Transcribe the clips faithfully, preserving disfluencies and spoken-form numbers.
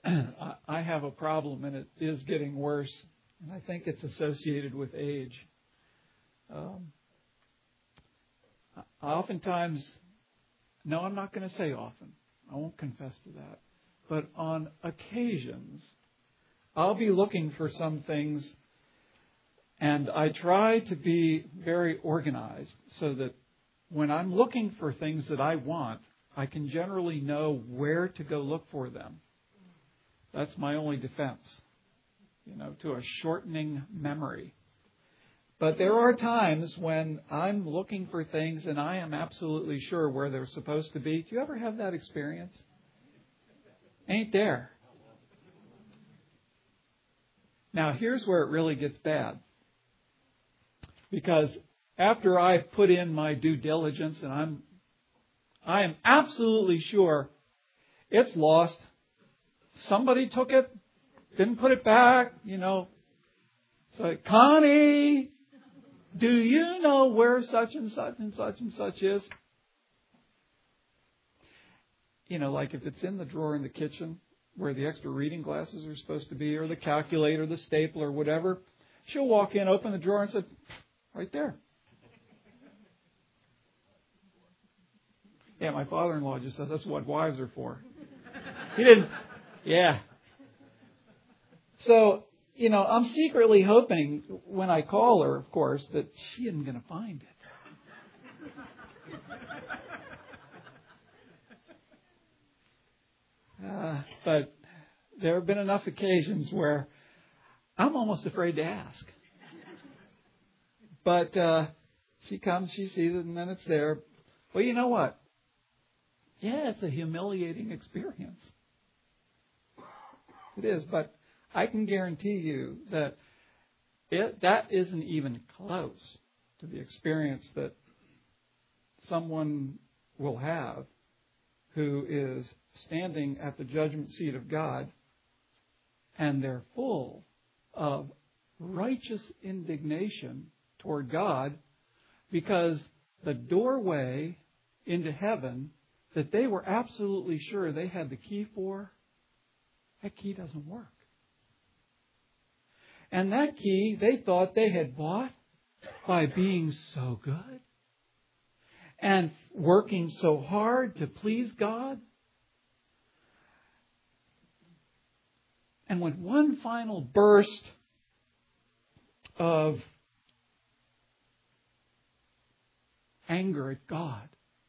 I have a problem, and it is getting worse. And I think it's associated with age. Um, oftentimes, no, I'm not going to say often. I won't confess to that. But on occasions, I'll be looking for some things, and I try to be very organized so that when I'm looking for things that I want, I can generally know where to go look for them. That's my only defense, you know, to a shortening memory. But there are times when I'm looking for things and I am absolutely sure where they're supposed to be. Do you ever have that experience? Ain't there? Now, here's where it really gets bad. Because after I've put in my due diligence and I'm I am absolutely sure it's lost. Somebody took it, didn't put it back, you know. So, Connie, do you know where such and such and such and such is? You know, like if it's in the drawer in the kitchen where the extra reading glasses are supposed to be, or the calculator, the stapler, whatever, she'll walk in, open the drawer and say, right there. Yeah, my father-in-law just says that's what wives are for. He didn't. Yeah. So, you know, I'm secretly hoping when I call her, of course, that she isn't going to find it. Uh, but there have been enough occasions where I'm almost afraid to ask. But uh, she comes, she sees it, and then it's there. Well, you know what? Yeah, it's a humiliating experience. It is, but I can guarantee you that it, that isn't even close to the experience that someone will have who is standing at the judgment seat of God, and they're full of righteous indignation toward God because the doorway into heaven that they were absolutely sure they had the key for, that key doesn't work. And that key they thought they had bought by being so good and working so hard to please God. And with one final burst of anger at God,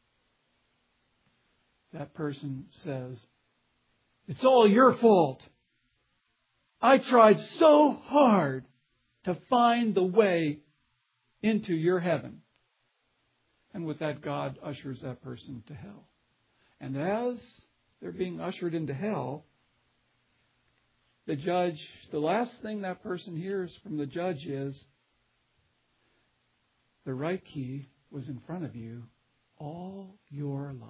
that person says, it's all your fault. I tried so hard to find the way into your heaven. And with that, God ushers that person to hell. And as they're being ushered into hell, the judge, the last thing that person hears from the judge is, the right key was in front of you all your life.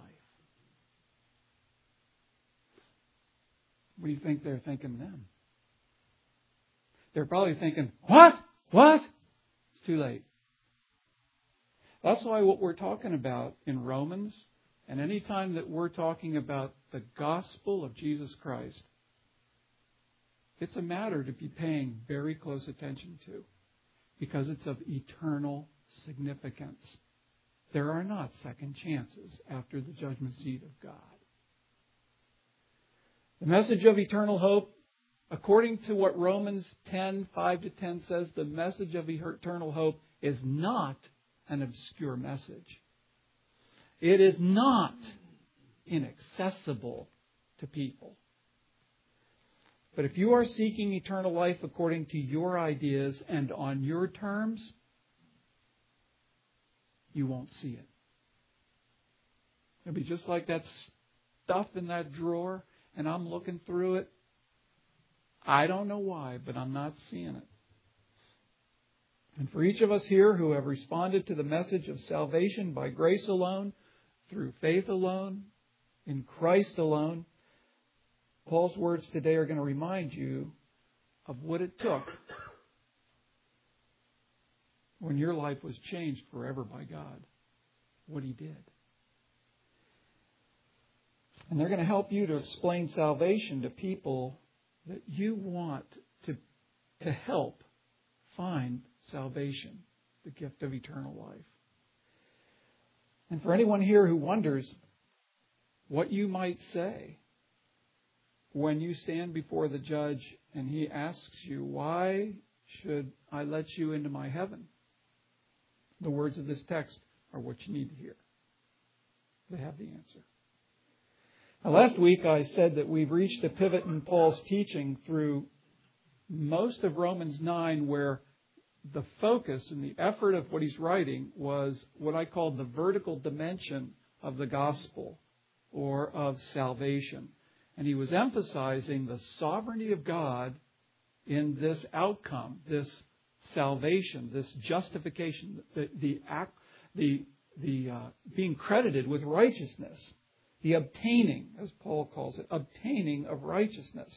What do you think they're thinking then? They're probably thinking, what? What? It's too late. That's why what we're talking about in Romans, and any time that we're talking about the gospel of Jesus Christ, it's a matter to be paying very close attention to, because it's of eternal significance. There are not second chances after the judgment seat of God. The message of eternal hope, according to what Romans ten, five to ten says, the message of eternal hope is not an obscure message. It is not inaccessible to people. But if you are seeking eternal life according to your ideas and on your terms, you won't see it. It'll be just like that stuff in that drawer, and I'm looking through it. I don't know why, but I'm not seeing it. And for each of us here who have responded to the message of salvation by grace alone, through faith alone, in Christ alone, Paul's words today are going to remind you of what it took when your life was changed forever by God, what He did. And they're going to help you to explain salvation to people that you want to, to help find salvation, the gift of eternal life. And for anyone here who wonders what you might say when you stand before the judge and he asks you, why should I let you into my heaven? The words of this text are what you need to hear. They have the answer. Now, last week I said that we've reached a pivot in Paul's teaching through most of Romans nine, where the focus and the effort of what he's writing was what I call the vertical dimension of the gospel or of salvation. And he was emphasizing the sovereignty of God in this outcome, this salvation, this justification, the the act, the the uh, being credited with righteousness, the obtaining, as Paul calls it, obtaining of righteousness.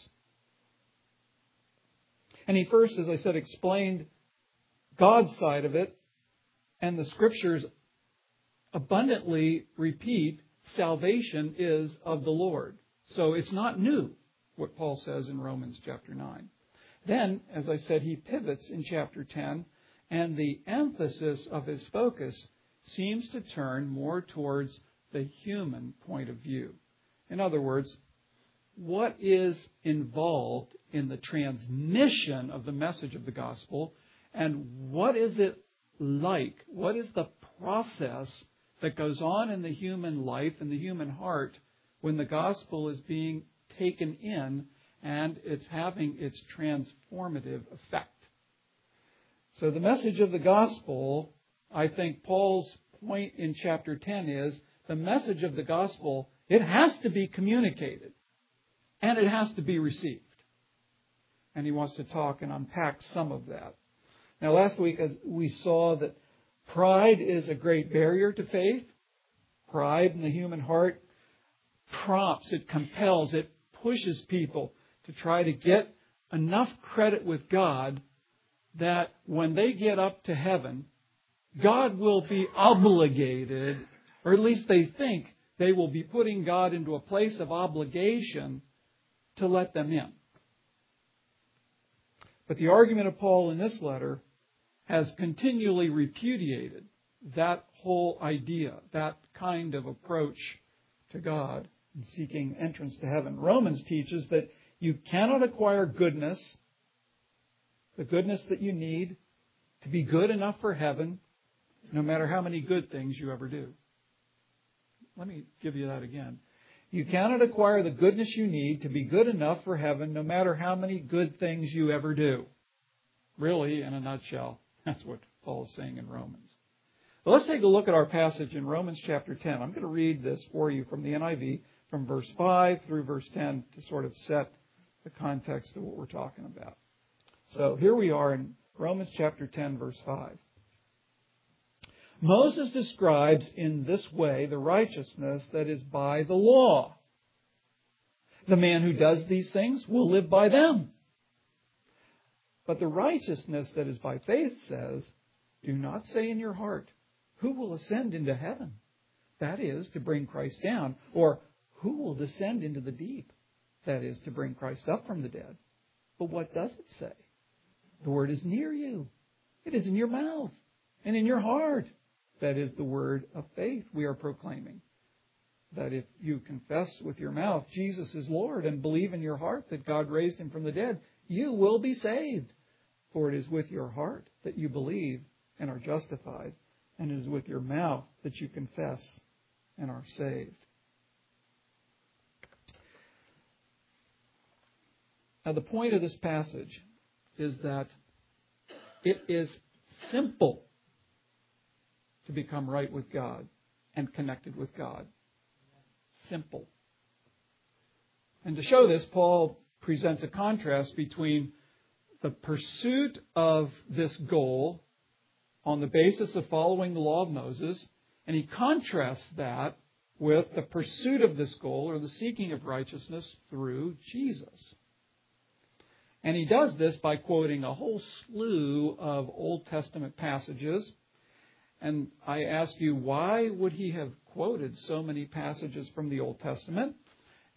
And he first, as I said, explained God's side of it, and the Scriptures abundantly repeat salvation is of the Lord. So it's not new, what Paul says in Romans chapter nine. Then, as I said, he pivots in chapter ten, and the emphasis of his focus seems to turn more towards the human point of view. In other words, what is involved in the transmission of the message of the gospel, and what is it like? What is the process that goes on in the human life and the human heart when the gospel is being taken in and it's having its transformative effect? So the message of the gospel, I think Paul's point in chapter ten is, the message of the gospel, it has to be communicated and it has to be received. And he wants to talk and unpack some of that. Now, last week as we saw that pride is a great barrier to faith. Pride in the human heart prompts, it compels, it pushes people to try to get enough credit with God that when they get up to heaven, God will be obligated, or at least they think they will be putting God into a place of obligation to let them in. But the argument of Paul in this letter has continually repudiated that whole idea, that kind of approach to God in seeking entrance to heaven. Romans teaches that you cannot acquire goodness, the goodness that you need to be good enough for heaven, no matter how many good things you ever do. Let me give you that again. You cannot acquire the goodness you need to be good enough for heaven, no matter how many good things you ever do. Really, in a nutshell, that's what Paul is saying in Romans. Well, let's take a look at our passage in Romans chapter ten. I'm going to read this for you from the N I V, from verse five through verse ten, to sort of set the context of what we're talking about. So here we are in Romans chapter ten, verse five. Moses describes in this way the righteousness that is by the law. The man who does these things will live by them. But the righteousness that is by faith says, do not say in your heart, who will ascend into heaven? That is, to bring Christ down. Or, who will descend into the deep? That is, to bring Christ up from the dead. But what does it say? The word is near you. It is in your mouth and in your heart. That is the word of faith we are proclaiming. That if you confess with your mouth Jesus is Lord and believe in your heart that God raised him from the dead, you will be saved. For it is with your heart that you believe and are justified, and it is with your mouth that you confess and are saved. Now, the point of this passage is that it is simple to become right with God and connected with God. Simple. And to show this, Paul presents a contrast between the pursuit of this goal on the basis of following the law of Moses, and he contrasts that with the pursuit of this goal, or the seeking of righteousness, through Jesus. And he does this by quoting a whole slew of Old Testament passages. And I ask you, why would he have quoted so many passages from the Old Testament?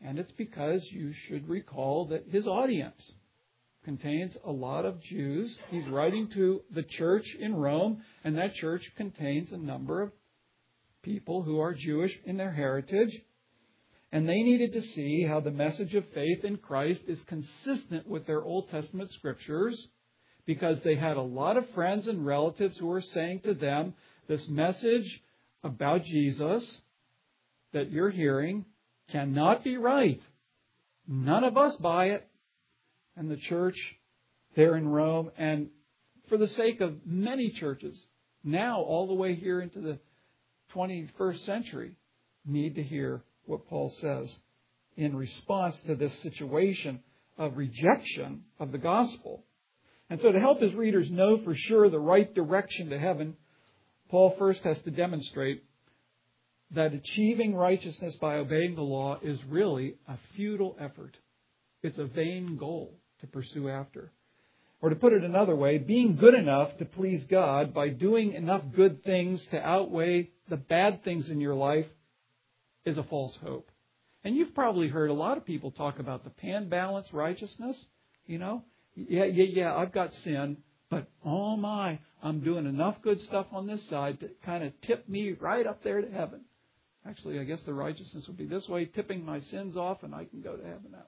And it's because you should recall that his audience contains a lot of Jews. He's writing to the church in Rome, and that church contains a number of people who are Jewish in their heritage. And they needed to see how the message of faith in Christ is consistent with their Old Testament scriptures, because they had a lot of friends and relatives who were saying to them, this message about Jesus that you're hearing cannot be right. None of us buy it. And the church there in Rome, and for the sake of many churches, now all the way here into the twenty-first century, need to hear what Paul says in response to this situation of rejection of the gospel. And so to help his readers know for sure the right direction to heaven, Paul first has to demonstrate that achieving righteousness by obeying the law is really a futile effort. It's a vain goal to pursue after. Or to put it another way, being good enough to please God by doing enough good things to outweigh the bad things in your life is a false hope. And you've probably heard a lot of people talk about the pan-balance righteousness. You know, yeah, yeah, yeah, I've got sin, but oh my, I'm doing enough good stuff on this side to kind of tip me right up there to heaven. Actually, I guess the righteousness would be this way, tipping my sins off, and I can go to heaven now.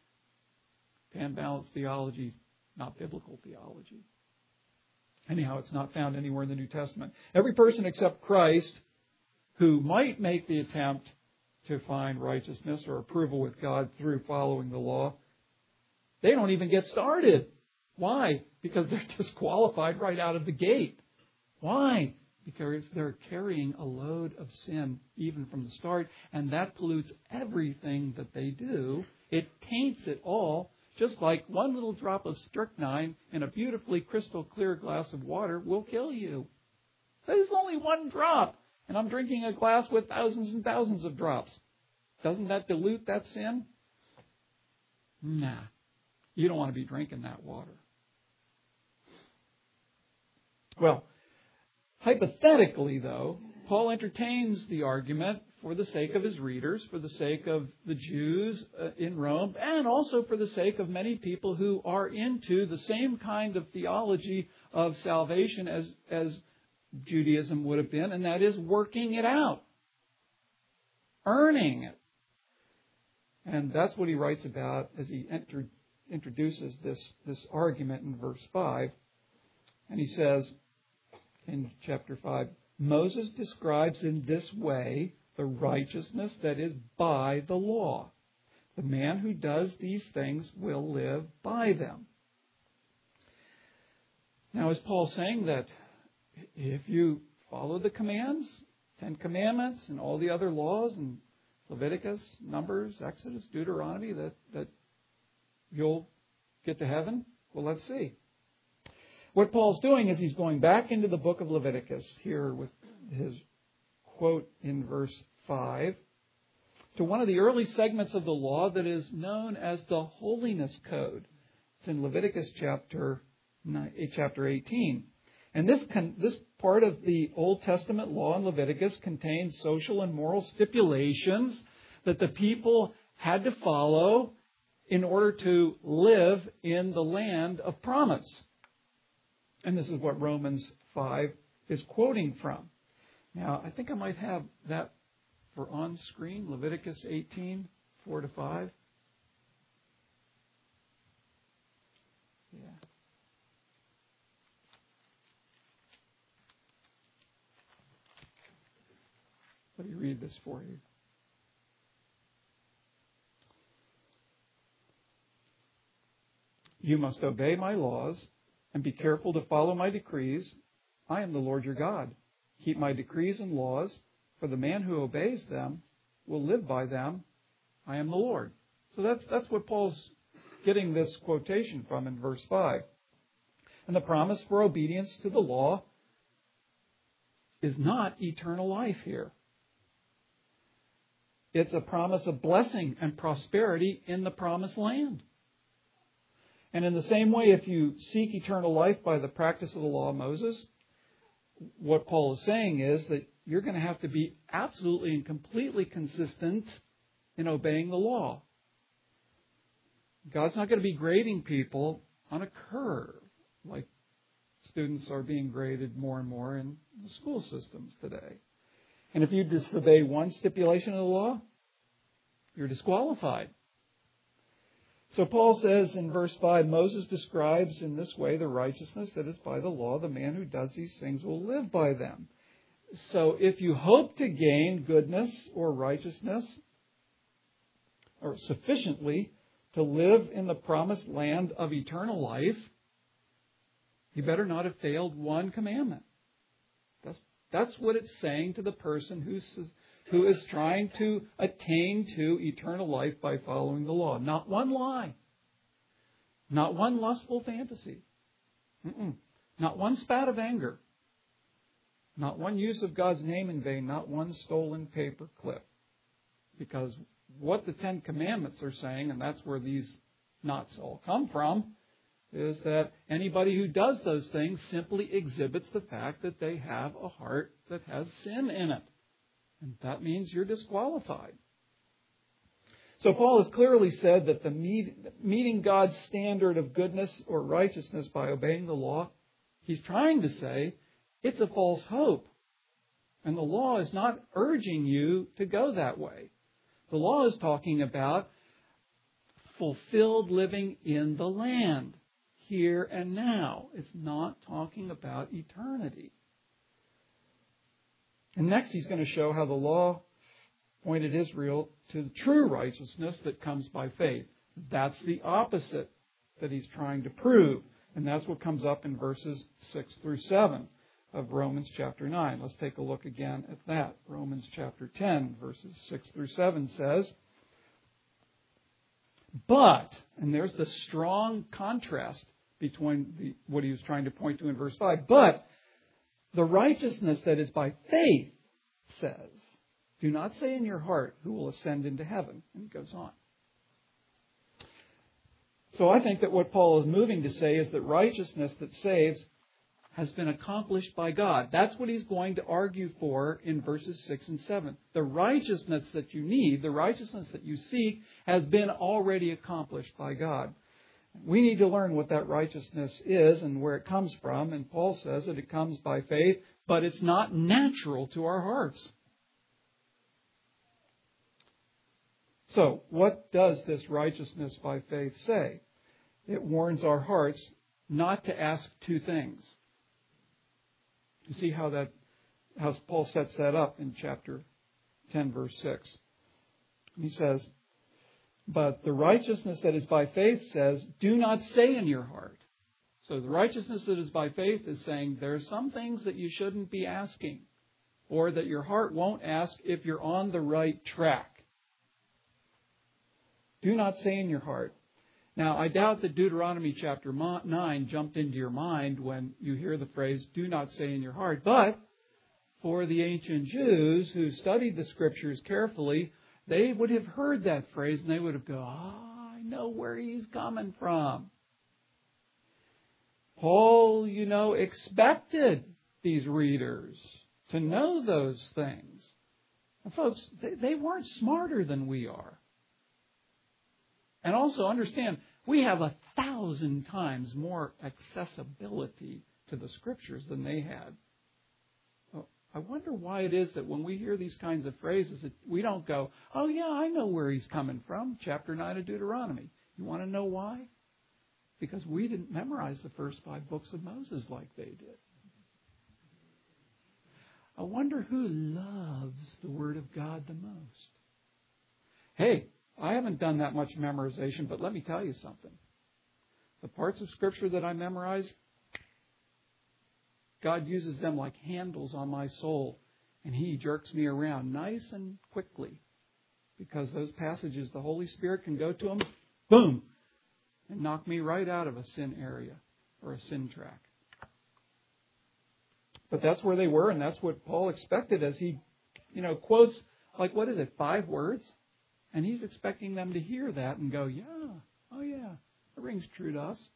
Pan-balance theology, not biblical theology. Anyhow, it's not found anywhere in the New Testament. Every person except Christ who might make the attempt to find righteousness or approval with God through following the law, they don't even get started. Why? Because they're disqualified right out of the gate. Why? Because they're carrying a load of sin even from the start, and that pollutes everything that they do. It taints it all, just like one little drop of strychnine in a beautifully crystal clear glass of water will kill you. There's only one drop, and I'm drinking a glass with thousands and thousands of drops. Doesn't that dilute that sin? Nah. You don't want to be drinking that water. Well, hypothetically, though, Paul entertains the argument for the sake of his readers, for the sake of the Jews in Rome, and also for the sake of many people who are into the same kind of theology of salvation as, as Judaism would have been, and that is working it out, earning it. And that's what he writes about as he enter, introduces this, this argument in verse five. And he says in chapter five, Moses describes in this way the righteousness that is by the law. The man who does these things will live by them. Now, is Paul saying that if you follow the commands, Ten Commandments and all the other laws and Leviticus, Numbers, Exodus, Deuteronomy, that, that you'll get to heaven? Well, let's see. What Paul's doing is he's going back into the book of Leviticus here with his quote in verse five to one of the early segments of the law that is known as the Holiness Code. It's in Leviticus chapter chapter eighteen. And this con- this part of the Old Testament law in Leviticus contains social and moral stipulations that the people had to follow in order to live in the land of promise. And this is what Romans five is quoting from. Now, I think I might have that for on screen, Leviticus eighteen, four to five. Yeah. Let me read this for you. You must obey my laws and be careful to follow my decrees. I am the Lord your God. Keep my decrees and laws, for the man who obeys them will live by them. I am the Lord. So that's that's what Paul's getting this quotation from in verse five. And the promise for obedience to the law is not eternal life here. It's a promise of blessing and prosperity in the promised land. And in the same way, if you seek eternal life by the practice of the law of Moses, what Paul is saying is that you're going to have to be absolutely and completely consistent in obeying the law. God's not going to be grading people on a curve like students are being graded more and more in the school systems today. And if you disobey one stipulation of the law, you're disqualified. So Paul says in verse five, Moses describes in this way the righteousness that is by the law. The man who does these things will live by them. So if you hope to gain goodness or righteousness, or sufficiently to live in the promised land of eternal life, you better not have failed one commandment. That's, that's what it's saying to the person who's, who is trying to attain to eternal life by following the law. Not one lie. Not one lustful fantasy. Mm-mm. Not one spat of anger. Not one use of God's name in vain. Not one stolen paper clip. Because what the Ten Commandments are saying, and that's where these knots all come from, is that anybody who does those things simply exhibits the fact that they have a heart that has sin in it. And that means you're disqualified. So Paul has clearly said that the meet, meeting God's standard of goodness or righteousness by obeying the law, he's trying to say it's a false hope. And the law is not urging you to go that way. The law is talking about fulfilled living in the land, here and now. It's not talking about eternity. And next he's going to show how the law pointed Israel to the true righteousness that comes by faith. That's the opposite that he's trying to prove. And that's what comes up in verses six through seven of Romans chapter nine. Let's take a look again at that. Romans chapter ten, verses six through seven says, but, and there's the strong contrast between the, what he was trying to point to in verse five, but the righteousness that is by faith says, do not say in your heart, who will ascend into heaven? And he goes on. So I think that what Paul is moving to say is that righteousness that saves has been accomplished by God. That's what he's going to argue for in verses six and seven. The righteousness that you need, the righteousness that you seek, has been already accomplished by God. We need to learn what that righteousness is and where it comes from. And Paul says that it comes by faith, but it's not natural to our hearts. So, what does this righteousness by faith say? It warns our hearts not to ask two things. You see how that, how Paul sets that up in chapter ten, verse six. He says, but the righteousness that is by faith says, do not say in your heart. So the righteousness that is by faith is saying there are some things that you shouldn't be asking, or that your heart won't ask if you're on the right track. Do not say in your heart. Now, I doubt that Deuteronomy chapter nine jumped into your mind when you hear the phrase, do not say in your heart. But for the ancient Jews who studied the Scriptures carefully, they would have heard that phrase and they would have gone, oh, I know where he's coming from. Paul, you know, expected these readers to know those things. And folks, they, they weren't smarter than we are. And also understand, we have a thousand times more accessibility to the Scriptures than they had. Well, I wonder why it is that when we hear these kinds of phrases, that we don't go, oh yeah, I know where he's coming from, chapter nine of Deuteronomy. You want to know why? Because we didn't memorize the first five books of Moses like they did. I wonder who loves the Word of God the most. Hey, I haven't done that much memorization, but let me tell you something. The parts of Scripture that I memorize, God uses them like handles on my soul, and He jerks me around nice and quickly. Because those passages, the Holy Spirit can go to them, boom, and knock me right out of a sin area or a sin track. But that's where they were, and that's what Paul expected as he, you know, quotes, like, what is it, five words? And he's expecting them to hear that and go, yeah, oh yeah, that rings true to us.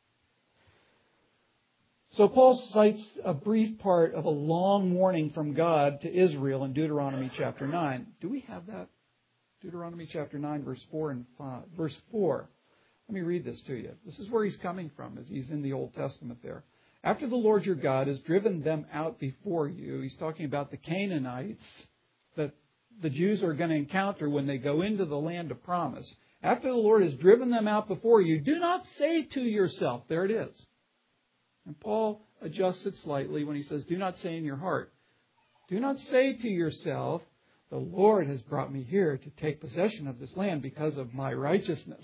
So Paul cites a brief part of a long warning from God to Israel in Deuteronomy chapter nine. Do we have that? Deuteronomy chapter nine, verse four and five. Verse four. Let me read this to you. This is where he's coming from as he's in the Old Testament there. After the Lord your God has driven them out before you, he's talking about the Canaanites that the Jews are going to encounter when they go into the land of promise. After the Lord has driven them out before you, do not say to yourself, there it is. And Paul adjusts it slightly when he says, do not say in your heart. Do not say to yourself, the Lord has brought me here to take possession of this land because of my righteousness.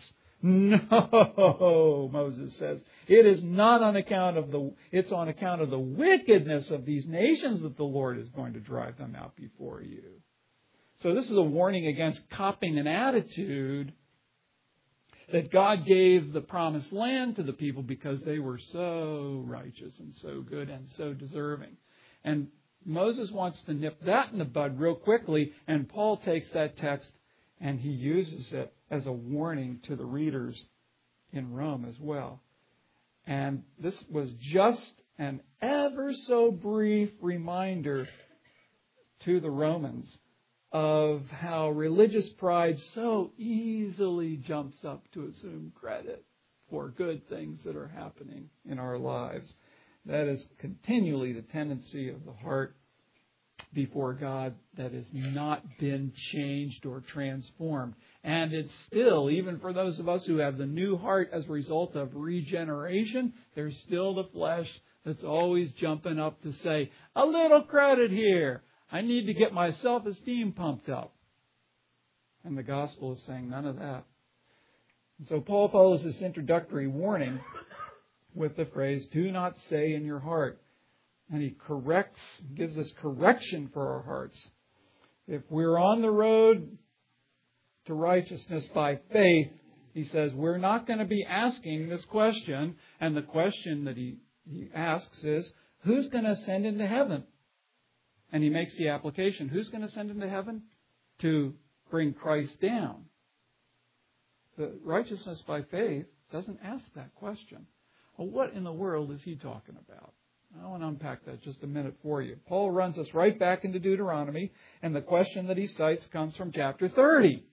No, Moses says. It is not on account of the, it's on account of the wickedness of these nations that the Lord is going to drive them out before you. So this is a warning against copying an attitude that God gave the promised land to the people because they were so righteous and so good and so deserving. And Moses wants to nip that in the bud real quickly, and Paul takes that text and he uses it as a warning to the readers in Rome as well. And this was just an ever so brief reminder to the Romans of how religious pride so easily jumps up to assume credit for good things that are happening in our lives. That is continually the tendency of the heart before God that has not been changed or transformed. And it's still, even for those of us who have the new heart as a result of regeneration, there's still the flesh that's always jumping up to say, a little credit here. I need to get my self-esteem pumped up. And the gospel is saying none of that. And so Paul follows this introductory warning with the phrase, do not say in your heart. And he corrects, gives us correction for our hearts. If we're on the road to righteousness by faith, he says, we're not going to be asking this question. And the question that he, he asks is, who's going to ascend into heaven? And he makes the application. Who's going to ascend into heaven? To bring Christ down. The righteousness by faith doesn't ask that question. Well, what in the world is he talking about? I want to unpack that just a minute for you. Paul runs us right back into Deuteronomy, and the question that he cites comes from chapter thirty.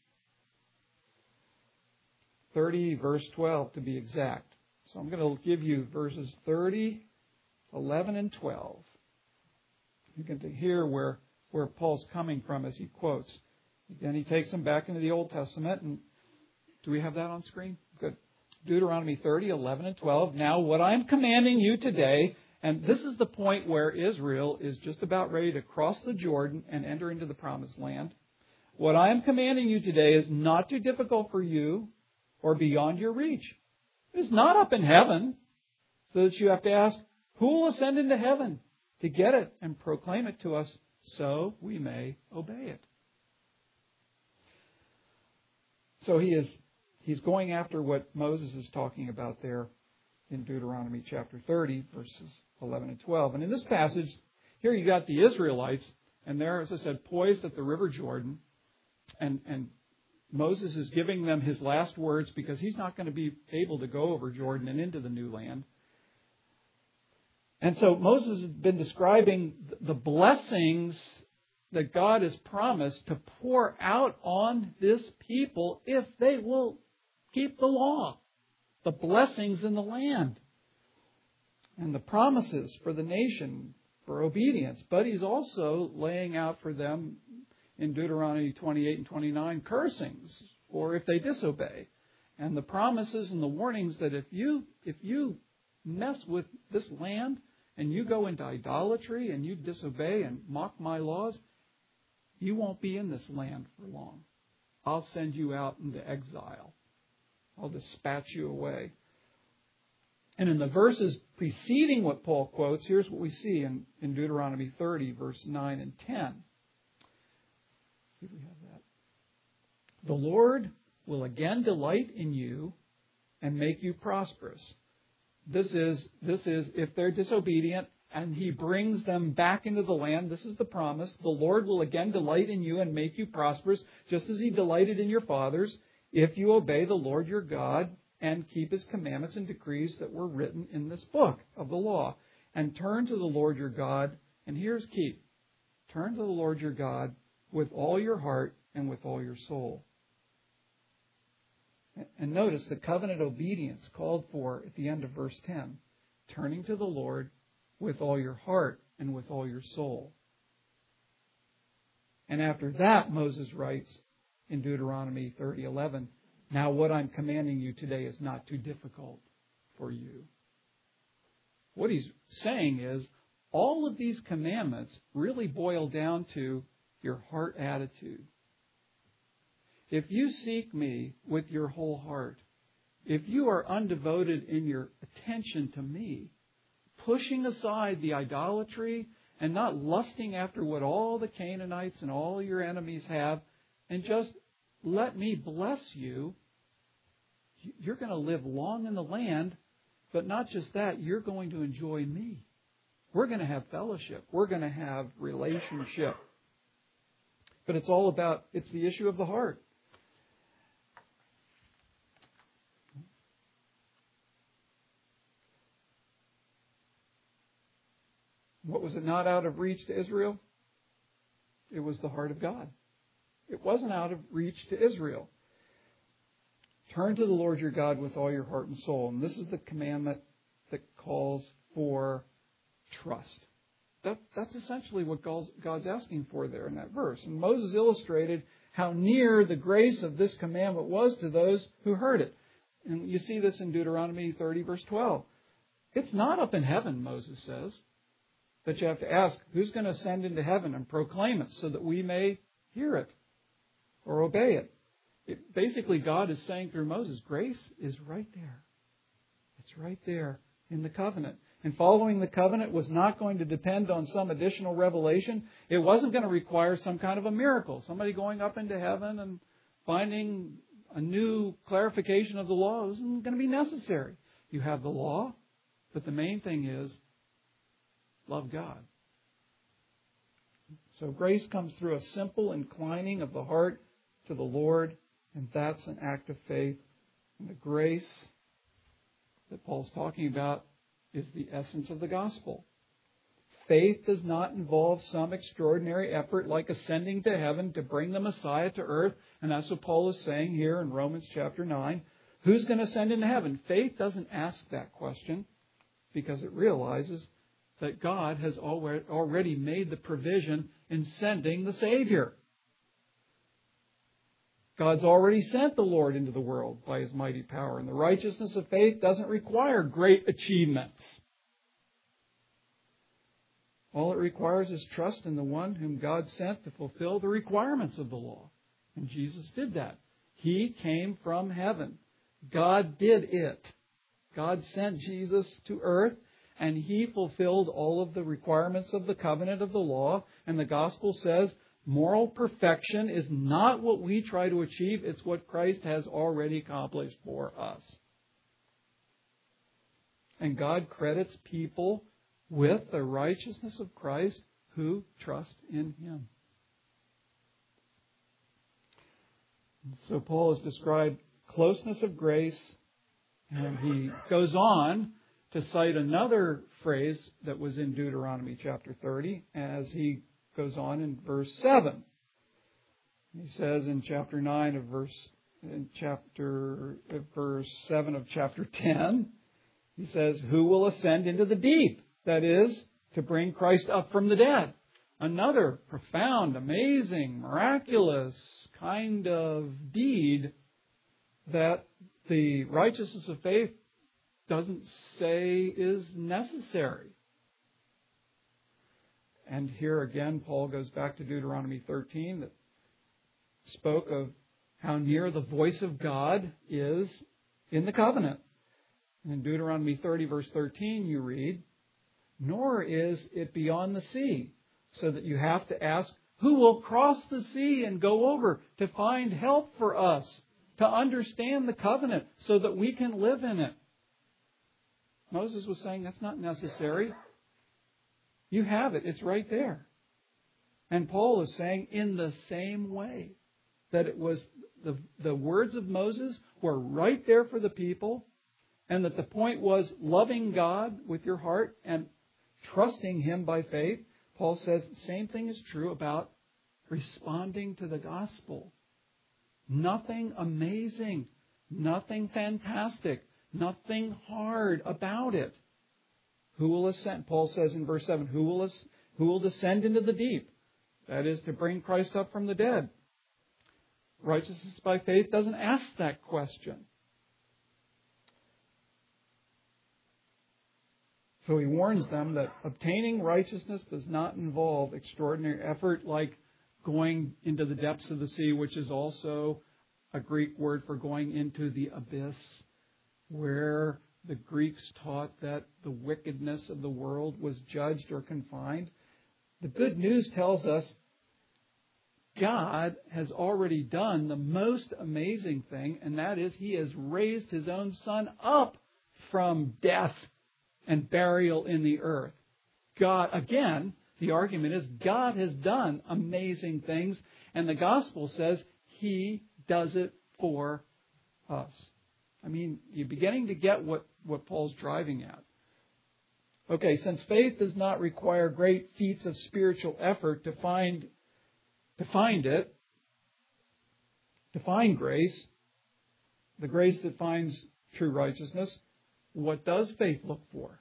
thirty, verse twelve to be exact. So I'm going to give you verses thirty, eleven, and twelve. You can hear where, where Paul's coming from as he quotes. Then he takes them back into the Old Testament. And do we have that on screen? Good. Deuteronomy thirty, eleven, and twelve. Now what I'm commanding you today, and this is the point where Israel is just about ready to cross the Jordan and enter into the promised land. What I am commanding you today is not too difficult for you or beyond your reach. It is not up in heaven, so that you have to ask, who will ascend into heaven to get it and proclaim it to us so we may obey it? So he is he's going after what Moses is talking about there in Deuteronomy chapter thirty, verses eleven and twelve. And in this passage, here you got the Israelites, and they're, as I said, poised at the River Jordan. And, and Moses is giving them his last words because he's not going to be able to go over Jordan and into the new land. And so Moses has been describing the blessings that God has promised to pour out on this people if they will keep the law. The blessings in the land. And the promises for the nation for obedience. But he's also laying out for them in Deuteronomy twenty-eight and twenty-nine cursings for if they disobey. And the promises and the warnings that if you if you mess with this land and you go into idolatry and you disobey and mock my laws, you won't be in this land for long. I'll send you out into exile. I'll dispatch you away. And in the verses preceding what Paul quotes, here's what we see in, in Deuteronomy thirty, verse nine and ten. See if we have that. The Lord will again delight in you and make you prosperous. This is, this is if they're disobedient and he brings them back into the land. This is the promise. The Lord will again delight in you and make you prosperous, just as he delighted in your fathers, if you obey the Lord your God and keep his commandments and decrees that were written in this book of the law. And turn to the Lord your God. And here's key. Turn to the Lord your God with all your heart and with all your soul. And notice the covenant obedience called for at the end of verse ten. Turning to the Lord with all your heart and with all your soul. And after that, Moses writes in Deuteronomy thirty eleven, now what I'm commanding you today is not too difficult for you. What he's saying is, all of these commandments really boil down to your heart attitude. If you seek me with your whole heart, if you are undevoted in your attention to me, pushing aside the idolatry and not lusting after what all the Canaanites and all your enemies have, and just let me bless you, you're going to live long in the land, but not just that, you're going to enjoy me. We're going to have fellowship. We're going to have relationship. But it's all about, it's the issue of the heart. What was it not out of reach to Israel? It was the heart of God. It wasn't out of reach to Israel. Turn to the Lord your God with all your heart and soul. And this is the commandment that calls for trust. That, that's essentially what God's asking for there in that verse. And Moses illustrated how near the grace of this commandment was to those who heard it. And you see this in Deuteronomy thirty, verse twelve. It's not up in heaven, Moses says. But you have to ask, who's going to ascend into heaven and proclaim it so that we may hear it or obey it? It basically, God is saying through Moses, grace is right there. It's right there in the covenant. And following the covenant was not going to depend on some additional revelation. It wasn't going to require some kind of a miracle. Somebody going up into heaven and finding a new clarification of the law isn't going to be necessary. You have the law, but the main thing is love God. So grace comes through a simple inclining of the heart to the Lord, and that's an act of faith. And the grace that Paul's talking about is the essence of the gospel. Faith does not involve some extraordinary effort like ascending to heaven to bring the Messiah to earth. And that's what Paul is saying here in Romans chapter nine. Who's going to ascend into heaven? Faith doesn't ask that question because it realizes that God has already made the provision in sending the Savior. God's already sent the Lord into the world by His mighty power. And the righteousness of faith doesn't require great achievements. All it requires is trust in the one whom God sent to fulfill the requirements of the law. And Jesus did that. He came from heaven. God did it. God sent Jesus to earth, and He fulfilled all of the requirements of the covenant of the law. And the gospel says moral perfection is not what we try to achieve. It's what Christ has already accomplished for us. And God credits people with the righteousness of Christ who trust in Him. So Paul has described closeness of grace, and he goes on to cite another phrase that was in Deuteronomy chapter thirty as he goes on in verse seven. He says in chapter nine of verse in chapter verse seven of chapter ten, he says, "Who will ascend into the deep?" That is, to bring Christ up from the dead. Another profound, amazing, miraculous kind of deed that the righteousness of faith doesn't say is necessary. And here again, Paul goes back to Deuteronomy thirteen that spoke of how near the voice of God is in the covenant. And in Deuteronomy thirty, verse thirteen, you read, "Nor is it beyond the sea, so that you have to ask, who will cross the sea and go over to find help for us, to understand the covenant so that we can live in it." Moses was saying that's not necessary. You have it. It's right there. And Paul is saying in the same way that it was the, the words of Moses were right there for the people, and that the point was loving God with your heart and trusting Him by faith. Paul says the same thing is true about responding to the gospel. Nothing amazing, Nothing fantastic. Nothing hard about it. Who will ascend? Paul says in verse seven, who will, who will descend into the deep? That is to bring Christ up from the dead. Righteousness by faith doesn't ask that question. So he warns them that obtaining righteousness does not involve extraordinary effort like going into the depths of the sea, which is also a Greek word for going into the abyss, where the Greeks taught that the wickedness of the world was judged or confined. The good news tells us God has already done the most amazing thing, and that is He has raised His own Son up from death and burial in the earth. God, again, the argument is God has done amazing things, and the gospel says He does it for us. I mean, you're beginning to get what, what Paul's driving at. Okay, since faith does not require great feats of spiritual effort to find, to find it, to find grace, the grace that finds true righteousness, what does faith look for?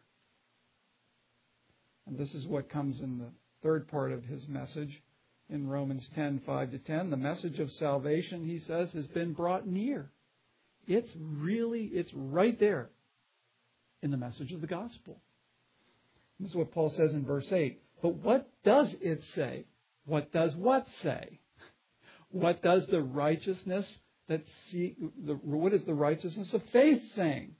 And this is what comes in the third part of his message in Romans ten, five to ten. The message of salvation, he says, has been brought near. It's really, it's right there in the message of the gospel. This is what Paul says in verse eight. But what does it say? What does what say? What does the righteousness that see, the, what is the righteousness of faith saying?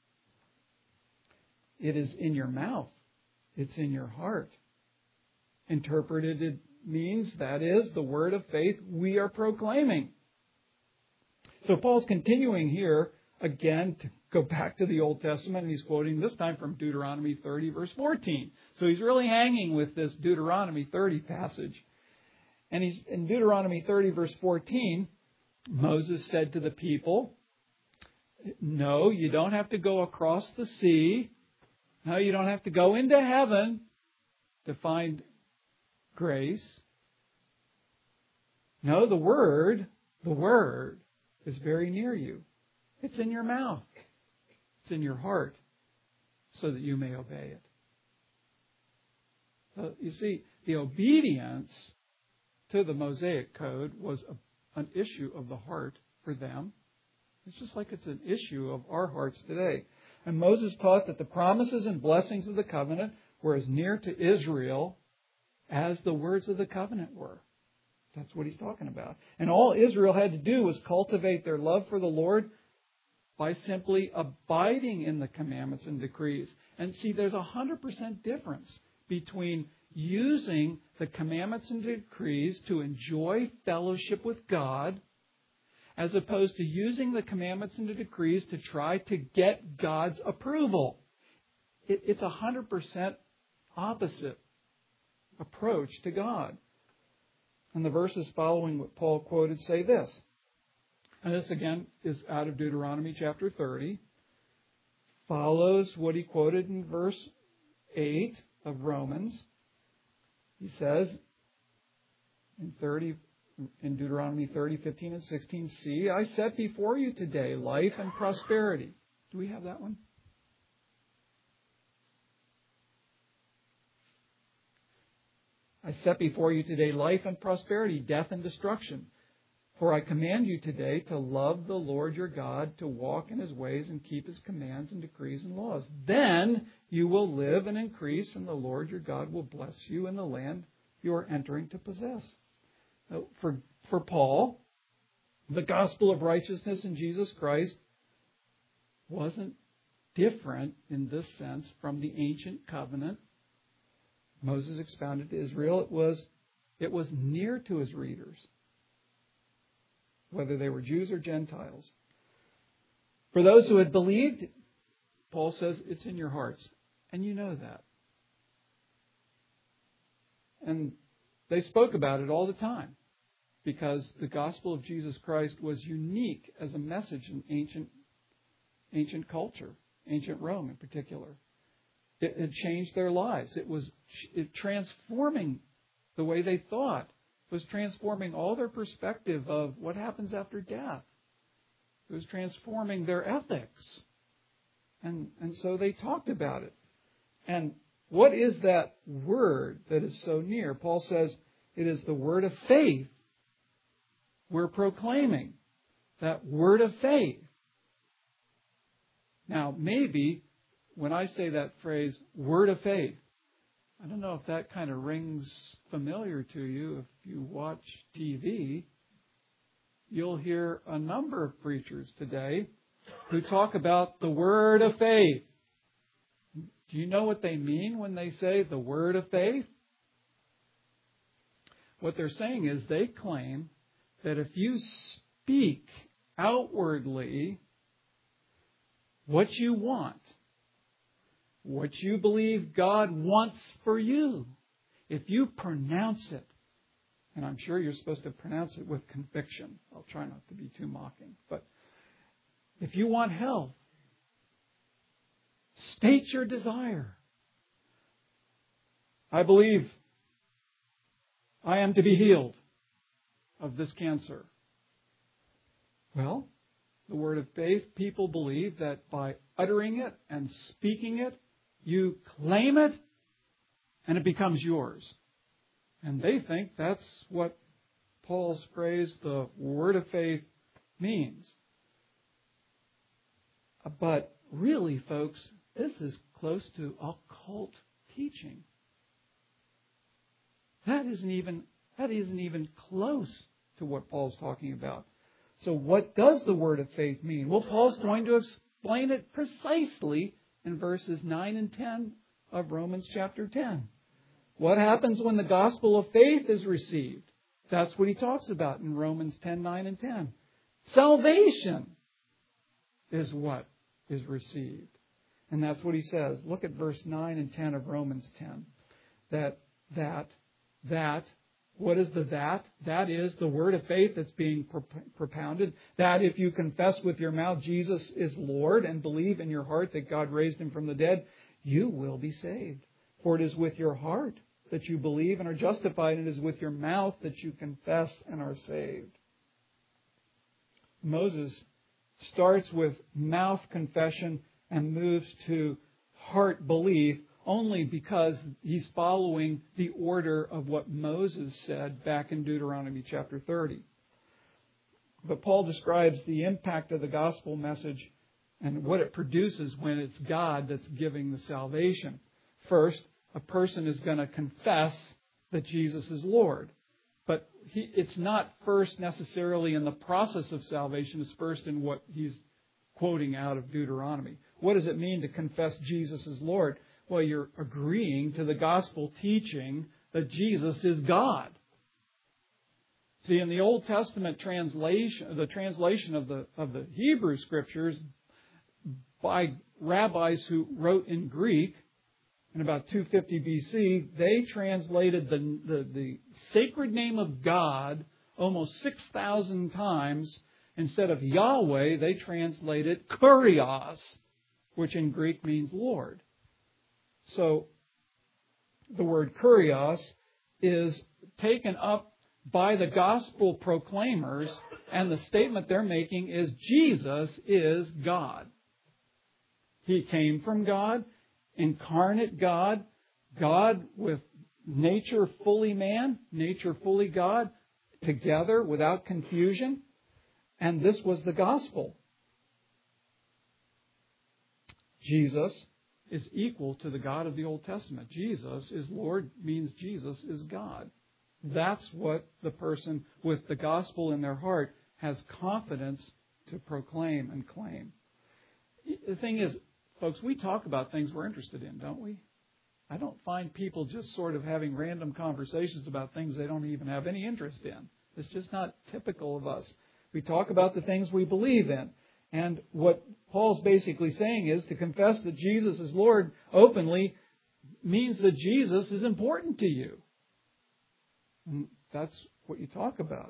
It is in your mouth. It's in your heart. Interpreted, it means that is the word of faith we are proclaiming. So Paul's continuing here again to go back to the Old Testament, and he's quoting this time from Deuteronomy thirty, verse fourteen. So he's really hanging with this Deuteronomy thirty passage. And he's in Deuteronomy thirty, verse fourteen, Moses said to the people, no, you don't have to go across the sea. No, you don't have to go into heaven to find grace. No, the Word, the Word is very near you. It's in your mouth. It's in your heart so that you may obey it. So you see, the obedience to the Mosaic Code was a, an issue of the heart for them. It's just like it's an issue of our hearts today. And Moses taught that the promises and blessings of the covenant were as near to Israel as the words of the covenant were. That's what he's talking about. And all Israel had to do was cultivate their love for the Lord by simply abiding in the commandments and decrees. And see, there's a one hundred percent difference between using the commandments and decrees to enjoy fellowship with God as opposed to using the commandments and the decrees to try to get God's approval. It, it's a one hundred percent opposite approach to God. And the verses following what Paul quoted say this. And this again is out of Deuteronomy chapter thirty. Follows what he quoted in verse eight of Romans. He says in thirty in Deuteronomy thirty, fifteen, and sixteen, see, I set before you today life and prosperity. Do we have that one? I set before you today life and prosperity, death and destruction. For I command you today to love the Lord your God, to walk in His ways and keep His commands and decrees and laws. Then you will live and increase, and the Lord your God will bless you in the land you are entering to possess. For, for Paul, the gospel of righteousness in Jesus Christ wasn't different in this sense from the ancient covenant Moses expounded to Israel. It was, it was near to his readers, whether they were Jews or Gentiles. For those who had believed, Paul says, it's in your hearts. And you know that. And they spoke about it all the time because the gospel of Jesus Christ was unique as a message in ancient, ancient culture, ancient Rome in particular. It had changed their lives. It was it transforming the way they thought. It was transforming all their perspective of what happens after death. It was transforming their ethics. And, and so they talked about it. And what is that word that is so near? Paul says it is the word of faith we're proclaiming. That word of faith. Now, maybe when I say that phrase, word of faith, I don't know if that kind of rings familiar to you. If you watch T V, you'll hear a number of preachers today who talk about the word of faith. Do you know what they mean when they say the word of faith? What they're saying is they claim that if you speak outwardly what you want, what you believe God wants for you, if you pronounce it, and I'm sure you're supposed to pronounce it with conviction. I'll try not to be too mocking. But if you want health, state your desire. I believe I am to be healed of this cancer. Well, the word of faith, people believe that by uttering it and speaking it, you claim it and it becomes yours. And they think that's what Paul's phrase, the word of faith, means. But really, folks, this is close to occult teaching. That isn't even, that isn't even close to what Paul's talking about. So what does the word of faith mean? Well, Paul's going to explain it precisely in verses nine and ten of Romans chapter ten. What happens when the gospel of faith is received? That's what he talks about in Romans ten, nine and ten. Salvation is what is received. And that's what he says. Look at verse nine and ten of Romans ten. That, that, that, what is the that? That is the word of faith that's being propounded. That if you confess with your mouth Jesus is Lord and believe in your heart that God raised him from the dead, you will be saved. For it is with your heart that you believe and are justified, and it is with your mouth that you confess and are saved. Moses starts with mouth confession and moves to heart belief only because he's following the order of what Moses said back in Deuteronomy chapter thirty. But Paul describes the impact of the gospel message and what it produces when it's God that's giving the salvation. First, a person is going to confess that Jesus is Lord. But he, it's not first necessarily in the process of salvation. It's first in what he's quoting out of Deuteronomy. What does it mean to confess Jesus as Lord? Well, you're agreeing to the gospel teaching that Jesus is God. See, in the Old Testament translation, the translation of the of the Hebrew Scriptures by rabbis who wrote in Greek in about two fifty B C, they translated the, the, the sacred name of God almost six thousand times. Instead of Yahweh, they translated Kurios, which in Greek means Lord. So the word Kurios is taken up by the gospel proclaimers, and the statement they're making is Jesus is God. He came from God, incarnate God, God with nature fully man, nature fully God, together without confusion. And this was the gospel. Jesus is equal to the God of the Old Testament. Jesus is Lord, means Jesus is God. That's what the person with the gospel in their heart has confidence to proclaim and claim. The thing is, folks, we talk about things we're interested in, don't we? I don't find people just sort of having random conversations about things they don't even have any interest in. It's just not typical of us. We talk about the things we believe in. And what Paul's basically saying is to confess that Jesus is Lord openly means that Jesus is important to you. And that's what you talk about.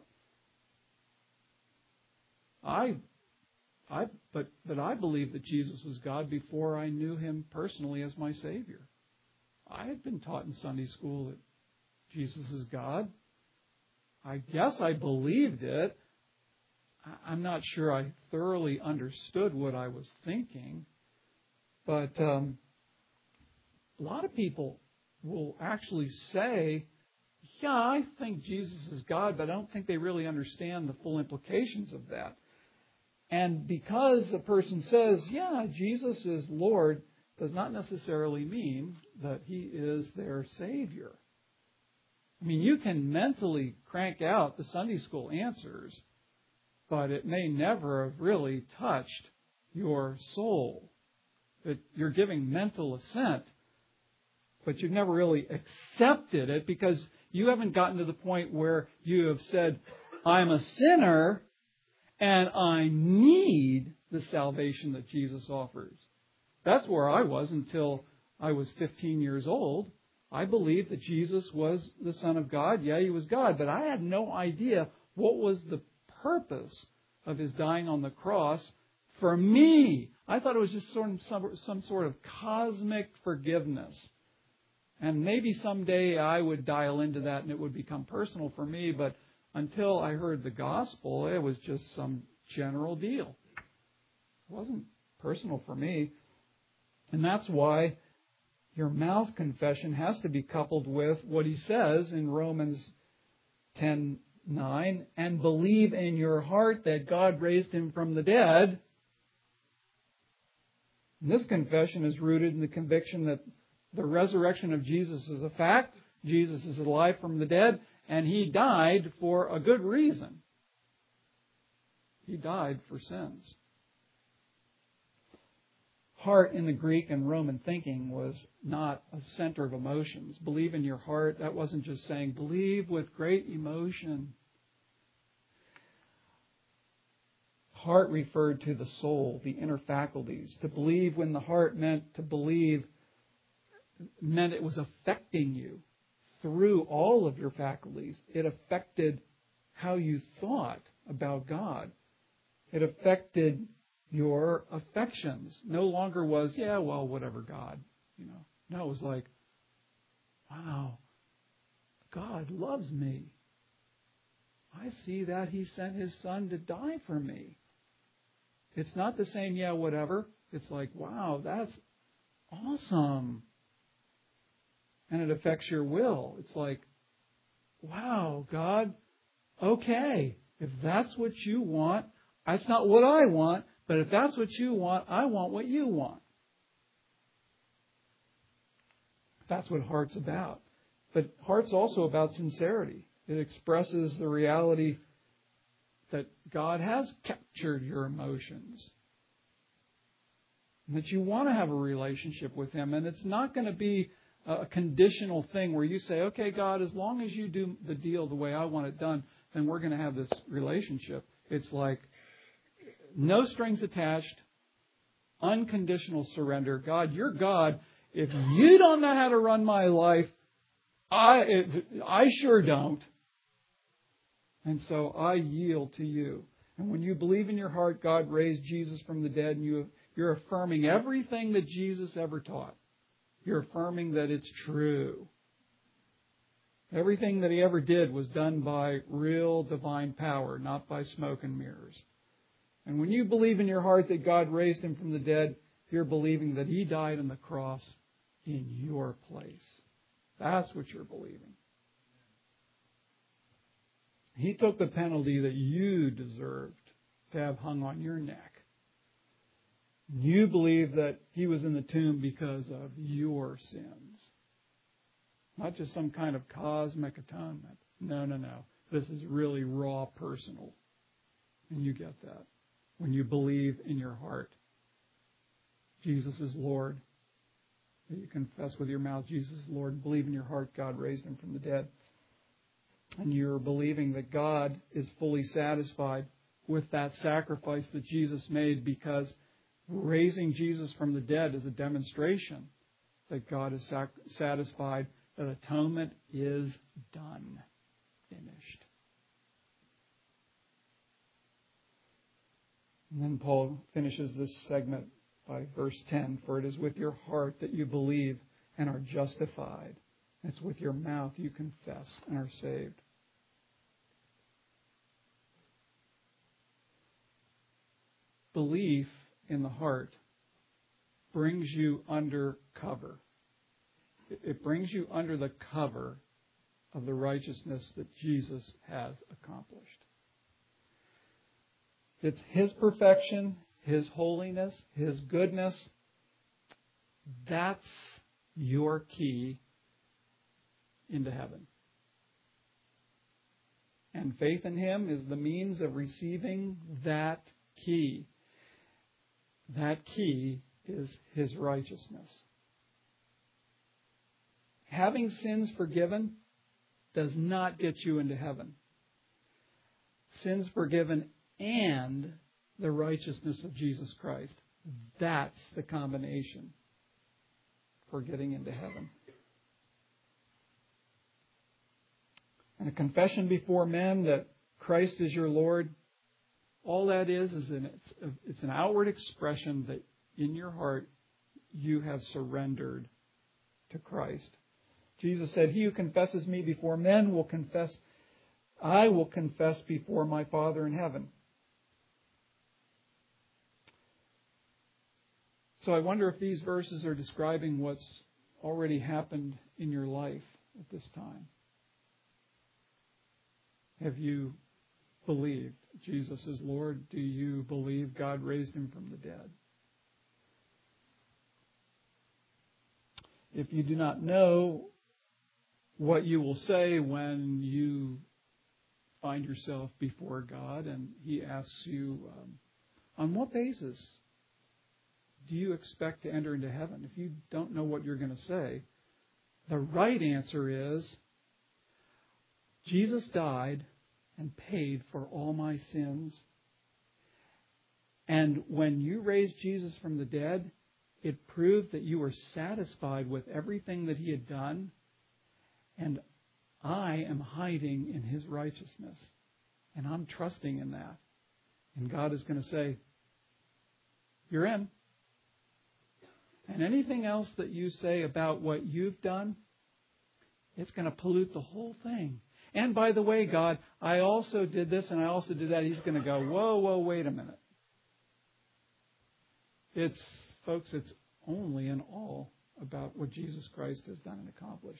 I, I, but, but I believe that Jesus was God before I knew him personally as my Savior. I had been taught in Sunday school that Jesus is God. I guess I believed it. I'm not sure I thoroughly understood what I was thinking, but um, a lot of people will actually say, yeah, I think Jesus is God, but I don't think they really understand the full implications of that. And because a person says, yeah, Jesus is Lord, does not necessarily mean that He is their Savior. I mean, you can mentally crank out the Sunday school answers, but it may never have really touched your soul. That you're giving mental assent, but you've never really accepted it because you haven't gotten to the point where you have said, I'm a sinner and I need the salvation that Jesus offers. That's where I was until I was fifteen years old. I believed that Jesus was the Son of God. Yeah, He was God, but I had no idea what was the purpose of His dying on the cross for me. I thought it was just sort of some, some sort of cosmic forgiveness. And maybe someday I would dial into that and it would become personal for me, but until I heard the gospel, it was just some general deal. It wasn't personal for me. And that's why your mouth confession has to be coupled with what he says in Romans ten nine, and believe in your heart that God raised Him from the dead. And this confession is rooted in the conviction that the resurrection of Jesus is a fact. Jesus is alive from the dead, and He died for a good reason. He died for sins. Heart in the Greek and Roman thinking was not a center of emotions. Believe in your heart, that wasn't just saying believe with great emotion. Heart referred to the soul, the inner faculties. To believe when the heart meant to believe meant it was affecting you through all of your faculties. It affected how you thought about God. It affected your affections. No longer was, yeah, well, whatever, God. You know. No, it was like, wow, God loves me. I see that He sent His Son to die for me. It's not the same, yeah, whatever. It's like, wow, that's awesome. And it affects your will. It's like, wow, God, okay, if that's what you want, that's not what I want, but if that's what you want, I want what you want. That's what heart's about. But heart's also about sincerity. It expresses the reality that God has captured your emotions. And that you want to have a relationship with Him. And it's not going to be a conditional thing where you say, okay, God, as long as you do the deal the way I want it done, then we're going to have this relationship. It's like no strings attached, unconditional surrender. God, you're God. If you don't know how to run my life, I, I sure don't. And so I yield to you. And when you believe in your heart God raised Jesus from the dead, and you, you're affirming everything that Jesus ever taught. You're affirming that it's true. Everything that He ever did was done by real divine power, not by smoke and mirrors. And when you believe in your heart that God raised Him from the dead, you're believing that He died on the cross in your place. That's what you're believing. He took the penalty that you deserved to have hung on your neck. You believe that He was in the tomb because of your sins. Not just some kind of cosmic atonement. No, no, no. This is really raw personal. And you get that when you believe in your heart Jesus is Lord. That you confess with your mouth Jesus is Lord and believe in your heart God raised Him from the dead. And you're believing that God is fully satisfied with that sacrifice that Jesus made, because raising Jesus from the dead is a demonstration that God is sac- satisfied, that atonement is done, finished. And then Paul finishes this segment by verse ten, for it is with your heart that you believe and are justified. It's with your mouth you confess and are saved. belief in the heart brings you under cover. It brings you under the cover of the righteousness that Jesus has accomplished. It's His perfection, His holiness, His goodness. That's your key into heaven. And faith in Him is the means of receiving that key. That key is His righteousness. Having sins forgiven does not get you into heaven. Sins forgiven and the righteousness of Jesus Christ. That's the combination for getting into heaven. And a confession before men that Christ is your Lord, all that is, is an, it's, it's an outward expression that in your heart you have surrendered to Christ. Jesus said, "He who confesses me before men will confess, I will confess before my Father in heaven." So I wonder if these verses are describing what's already happened in your life at this time. Have you believed Jesus is Lord? Do you believe God raised Him from the dead? If you do not know what you will say when you find yourself before God and He asks you, um, on what basis do you expect to enter into heaven? If you don't know what you're going to say, the right answer is, Jesus died and paid for all my sins. And when you raised Jesus from the dead, it proved that you were satisfied with everything that He had done. And I am hiding in His righteousness. And I'm trusting in that. And God is going to say, you're in. And anything else that you say about what you've done, it's going to pollute the whole thing. And by the way, God, I also did this and I also did that. He's going to go, whoa, whoa, wait a minute. It's, folks, it's only and all about what Jesus Christ has done and accomplished.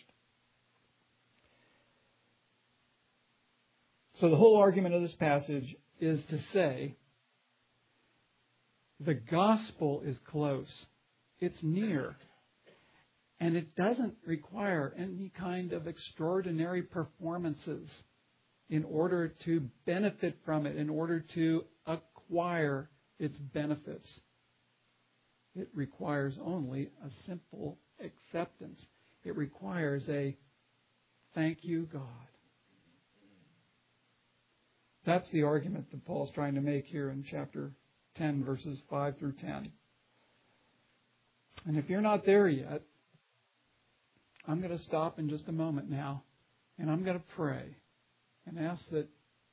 So the whole argument of this passage is to say the gospel is close. It's near. And it doesn't require any kind of extraordinary performances in order to benefit from it, in order to acquire its benefits. It requires only a simple acceptance. It requires a thank you, God. That's the argument that Paul's trying to make here in chapter ten, verses five through ten. And if you're not there yet, I'm going to stop in just a moment now, and I'm going to pray and ask that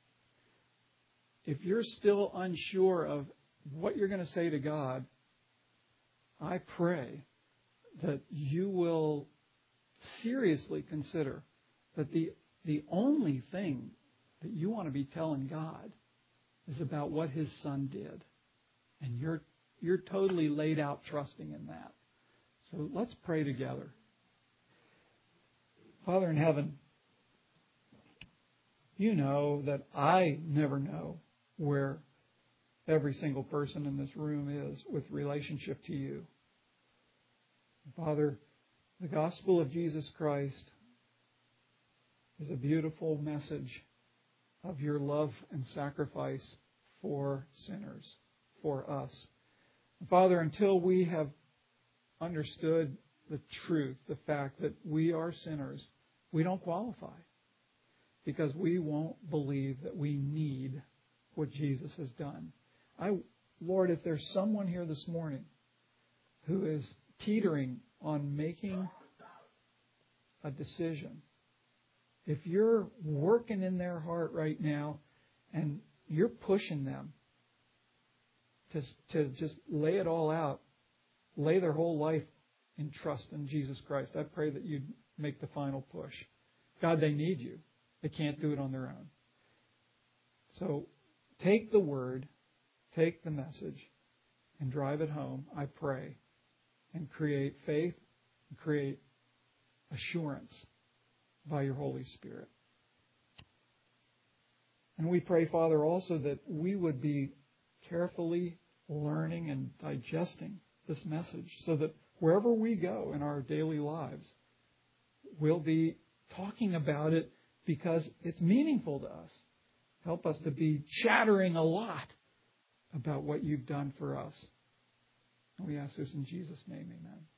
if you're still unsure of what you're going to say to God, I pray that you will seriously consider that the, the only thing that you want to be telling God is about what His Son did. And you're, you're totally laid out trusting in that. So let's pray together. Father in heaven, you know that I never know where every single person in this room is with relationship to you. Father, the gospel of Jesus Christ is a beautiful message of your love and sacrifice for sinners, for us. Father, until we have understood the truth, the fact that we are sinners, we don't qualify because we won't believe that we need what Jesus has done. I, Lord, if there's someone here this morning who is teetering on making a decision, if you're working in their heart right now and you're pushing them to, to just lay it all out, lay their whole life in trust in Jesus Christ, I pray that you'd make the final push. God, they need you. They can't do it on their own. So take the word, take the message, and drive it home, I pray, and create faith and create assurance by your Holy Spirit. And we pray, Father, also that we would be carefully learning and digesting this message so that wherever we go in our daily lives, we'll be talking about it because it's meaningful to us. Help us to be chattering a lot about what you've done for us. And we ask this in Jesus' name, amen.